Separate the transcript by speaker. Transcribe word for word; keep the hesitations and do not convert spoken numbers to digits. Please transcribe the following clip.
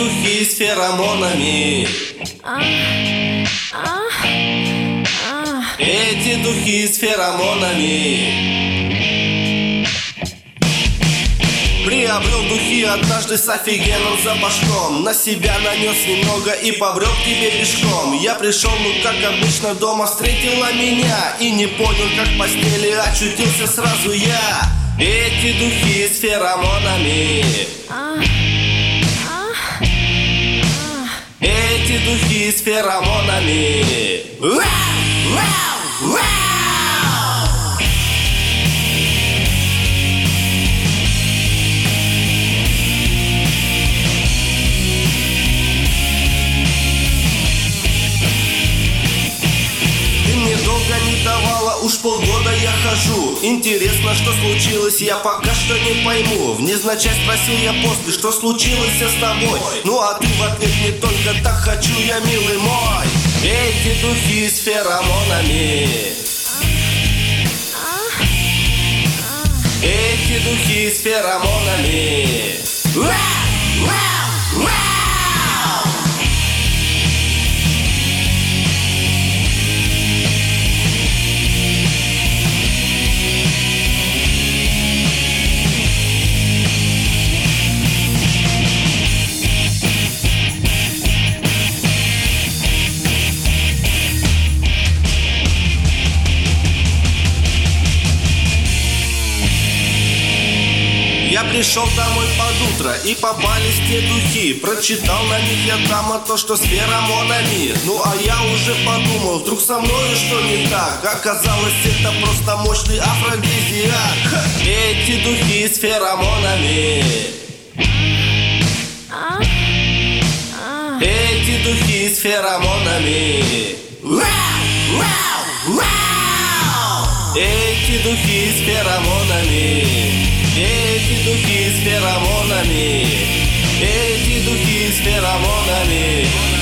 Speaker 1: духи с феромонами. Эти духи с феромонами. Приобрел духи однажды с офигенным запашком. На себя нанес немного и побрел к тебе пешком. Я пришел, ну как обычно, дома встретила меня. И не понял, как в постели очутился сразу я. Эти духи с феромонами. Эти духи с феромонами. Долго не давала, уж полгода я хожу. Интересно, что случилось, я пока что не пойму. Внезначай спросил я после, что случилось с тобой. Ну а ты в ответ: не только так хочу я, милый мой. Эти духи с феромонами. Эти духи с феромонами. Я пришел домой под утро, и попались те духи. Прочитал на них я там то, что с феромонами. Ну а я уже подумал, вдруг со мною что не так. Оказалось, это просто мощный афродизиак. Эти духи с феромонами. Эти духи с феромонами. Эти духи с феромонами. Эти духи с феромонами. Эти духи с феромонами.